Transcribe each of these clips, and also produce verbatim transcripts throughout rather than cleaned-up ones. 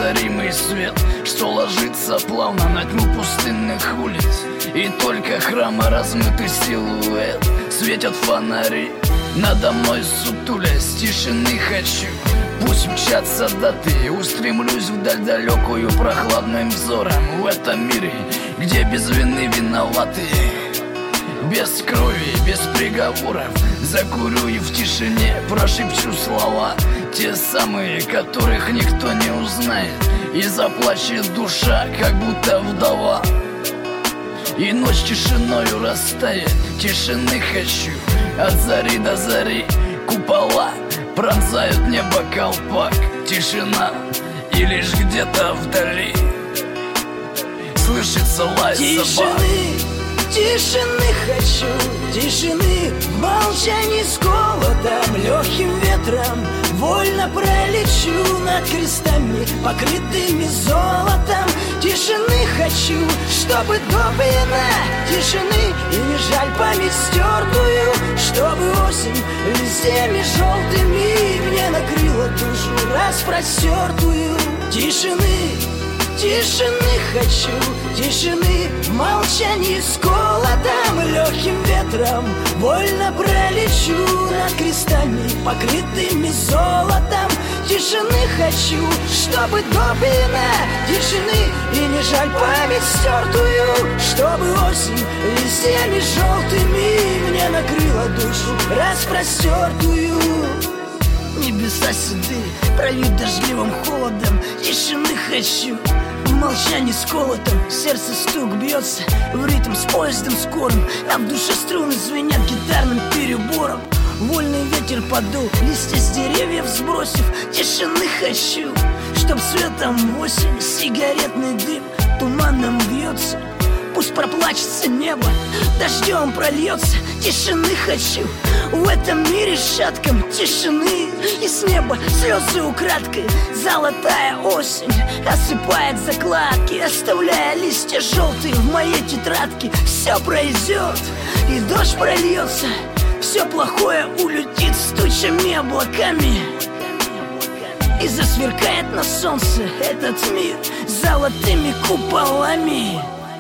неозаримый свет, что ложится плавно на тьму пустынных улиц. И только храма размытый силуэт светят фонари надо мной сутулясь. Тишины хочу, пусть мчатся даты, устремлюсь вдаль далекую прохладным взором. В этом мире, где без вины виноваты, без крови, без приговоров, закурю и в тишине прошепчу слова, те самые, которых никто не узнает, и заплачет душа, как будто вдова. И ночь тишиною растает, тишины хочу, от зари до зари. Купола пронзают небо колпак, тишина, и лишь где-то вдали слышится лай собак. Тишины хочу, тишины, в молчании с голодом, легким ветром вольно пролечу над крестами, покрытыми золотом. Тишины хочу, чтобы допьяна тишины, и не жаль память стертую, чтобы осень листьями желтыми мне накрыла душу распростертую. Тишины, тишины хочу, тишины, в молчании с голодом, легким ветром вольно пролечу над крестами, покрытыми золотом. Тишины хочу, чтобы допьяна тишины, и не жаль память стертую, чтобы осень листьями желтыми мне накрыла душу распростертую. Небеса седые прольют дождливым холодом, тишины хочу, в молчании с колотом. Сердце стук бьется в ритм с поездом скорым, а в душе струны звенят гитарным перебором. Вольный ветер подул, листья с деревьев сбросив. Тишины хочу, чтоб светом в осень сигаретный дым туманом вьется. Пусть проплачется небо, дождем прольется. Тишины хочу, в этом мире шатком тишины. И с неба слезы украдкой, золотая осень осыпает закладки, оставляя листья желтые в моей тетрадке. Все пройдет, и дождь прольется, все плохое улетит с тучами облаками, и засверкает на солнце этот мир золотыми куполами.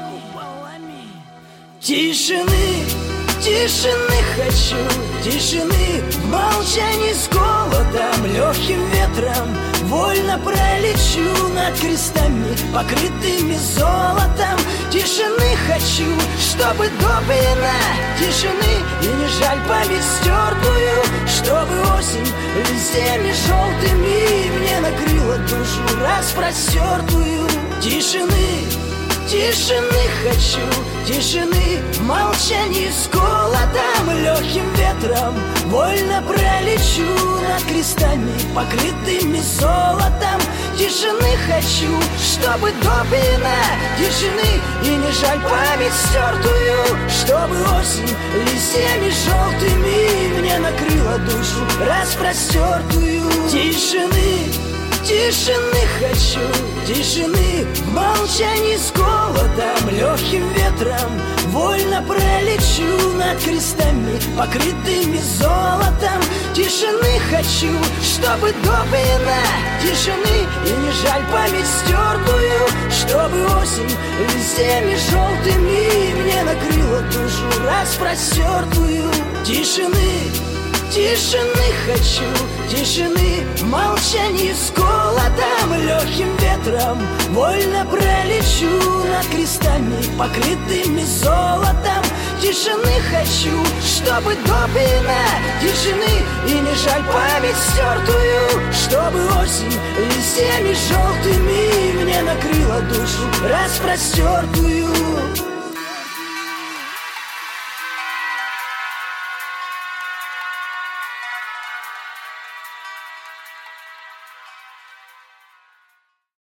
Тишины, тишины хочу, тишины, в молчании с голодом, легким ветром вольно пролечу над крестами, покрытыми золотом. Тишины хочу, чтобы допьяна тишины, и не жаль память стертую, чтобы осень листьями желтыми мне накрыла душу распростертую. Тишины, тишины хочу, тишины, в молчании с голодом, легким ветром вольно пролечу над крестами, покрытыми золотом. Тишины хочу, чтобы допьяна тишины, и не жаль память стертую, чтобы осень листьями желтыми мне накрыла душу распростертую. Тишины, тишины хочу, тишины, в молчании с голодом, легким ветром вольно пролечу над крестами, покрытыми золотом. Тишины хочу, чтобы допьяна тишины, и не жаль память стертую, чтобы осень листьями желтыми мне накрыла душу распростертую. Тишины, тишины хочу, тишины, в молчании с голодом, легким ветром вольно пролечу над крестами, покрытыми золотом. Тишины хочу, чтобы допьяна тишины, и не жаль память стертую, чтобы осень листьями желтыми мне накрыла душу распростертую.